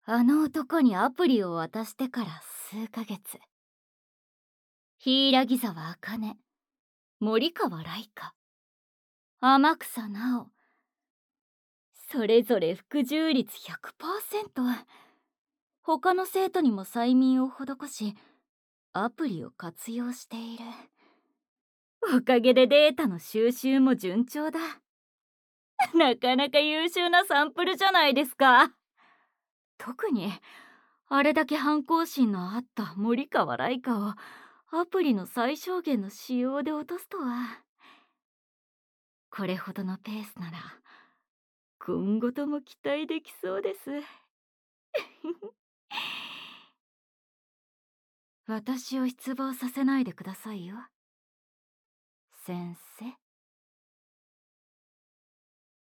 あの男にアプリを渡してから数ヶ月。柊沢茜、森川来花、天草直、それぞれ服従率100%。他の生徒にも催眠を施し、アプリを活用している。おかげでデータの収集も順調だ。なかなか優秀なサンプルじゃないですか。特にあれだけ反抗心のあった森川来花をアプリの最小限の仕様で落とすとは。これほどのペースなら今後とも期待できそうです。私を失望させないでくださいよ、先生。